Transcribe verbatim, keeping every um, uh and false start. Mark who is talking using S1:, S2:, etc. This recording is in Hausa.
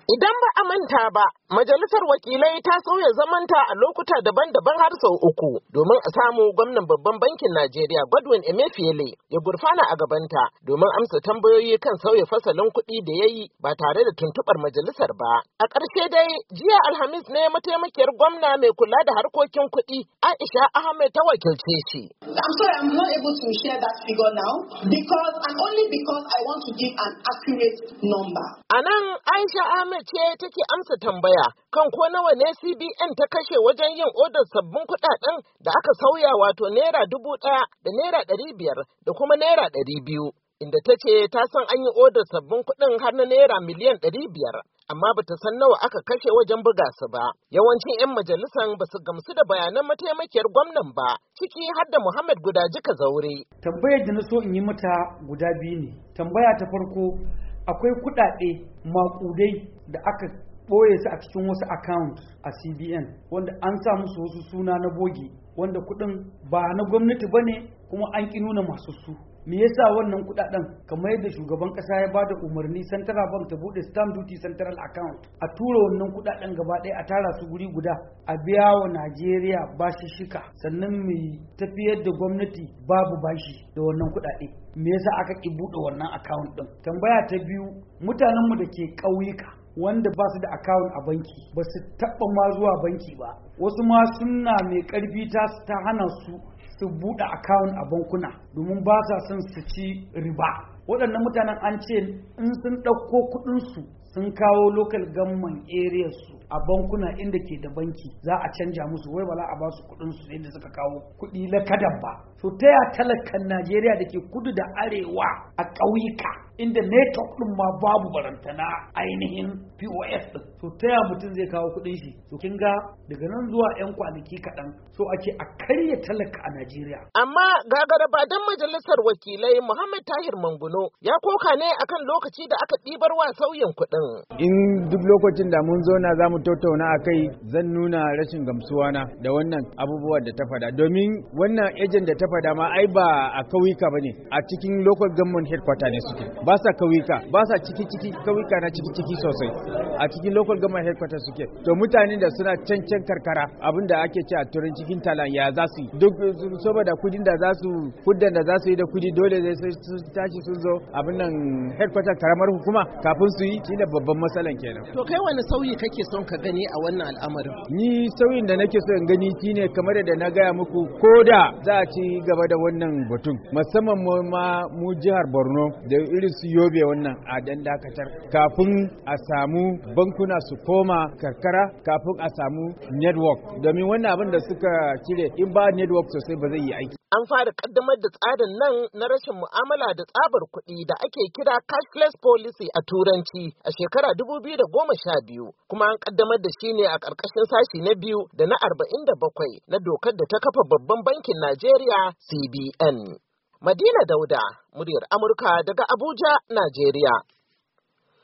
S1: Idan ba a manta ba, Majalisar Wakilai ta sauya zamanta a lokuta daban-daban har sau uku domin a samu gwamnan babban bankin Najeriya Godwin Emefiele ya gurfana a gabanta domin amsa tambayoyi kan sauya fasalin kuɗi da ya yi ba tare da tuntuɓar majalisar ba. A ƙarshe dai, jiya Alhamis ne mataimakiyar gwamna mai kula da harkokin kuɗi Aisha Ahmed ta wakilce shi.
S2: I'm sorry, I'm not able to share that figure now because and only because I want to give an accurate number.
S1: A nan Aisha Ahmed ce take amsa tambaya kan ko nawa ne C B N ta kashe wajen yin odar sabbin kuɗaɗen da aka sauya wato naira dubu ɗaya da naira ɗari biyar da kuma naira ɗari biyu. Inda ta ce ta san an yi odar sabbin kuɗin har na naira miliyan ɗari biyar, amma ba ta san nawa aka kashe wajen buga su ba. Yawancin 'yan majalisan ba su gamsu da bayanan mataimakiyar gwamnan ba, ciki har da Muhammad Gudaji Kazaure.
S3: Tambayar da na so in yi mata guda biyu ne. Tambaya ta farko, akwai kuɗaɗe maƙudai da aka ɓoye su a cikin wasu account a C B N wanda an sa musu wasu suna na bogi wanda kuɗin ba na gwamnati ba ne kuma an ƙi nuna masu su. Me yasa wannan kuɗaɗen kamar yadda shugaban ƙasa ya bada umarni Central Bank ta buɗe stamp duty central account a tura wannan kuɗaɗen gaba ɗaya a tara su guri guda a biya wa Najeriya bashi shika sannan mai tafiyar da gwamnati babu bashi da wannan kuɗaɗe. Me yasa aka ƙi buɗe wannan account ɗin? Tambaya ta biyu, mutanenmu da ke ƙauyuka wanda ba su da account a banki ba su taɓa ma zuwa banki ba, wasu ma suna mai ƙarfi ta ta hana su su buɗe account a bankuna domin ba sa son su ci riba. Waɗannan mutanen an ce in sun ɗauko kuɗinsu sun kawo local government areas su a bankuna inda ke da banki za a canja musu, wai ba za a ba su kuɗinsu yadda suka kawo kuɗi lakadan ba. So ta ya talakan Najeriya da ke kudu da arewa a ƙauyuka inda network ɗin ma babu barantana ainihin P O S ɗin, so ta ya mutum zai kawo kuɗin shi? So kin ga daga nan zuwa 'yan kwanaki kaɗan so ake a karya talaka a Najeriya.
S1: Amma gagara ba dan majalisar wakilai Muhammad Tahir Manguno ya koka ne akan lokaci da aka ɗibar wa sauyin kuɗin.
S4: In duk lokacin da mun zo na zamu tattauna a kai zan nuna rashin gamsuwa na da wannan abubuwa da ta fada, domin wannan ejen da ta fada ma ai ba a kauyuka bane, a cikin local government headquarter ne suke, ba sa kauyuka, ba sa ciki ciki kauyuka na ciki ciki sosai, a cikin local government headquarter suke. To mutanen da suna can can karkara abinda ake ce a turin cikin talan ya za su yi duk saboda kudin da za su kudin da za su yi da kudi dole zai su tashi sun zo abin nan headquarter karamar hukuma kafin su yi, shine babban matsalan kenan.
S1: To kai wani sauyi kake son ka gani a wannan al'amarin?
S4: Ni sauyin da nake so in gani shine kamar da na gaya muku, ko da za a ci gaba da wannan batun musamman mu ma mu jihar Borno da irin su Yobe wannan a dan dakatar kafin a samu bankuna su koma karkara, kafin a samu network, domin wannan abin da suka cire in ba network sosai ba zai yi aiki.
S1: An fara kaddamar da tsarin nan na rashin mu'amala da tsabar kuɗi da ake kira cashless policy a turanci a shekara dubu biyu da goma sha biyu, kuma an kaddamar da shi ne a ƙarƙashin sashi na biyu da na arba'in da bakwai na dokar da ta kafa babban bankin Najeriya C B N. Madina Dauda, muryar Amurka daga Abuja, Najeriya.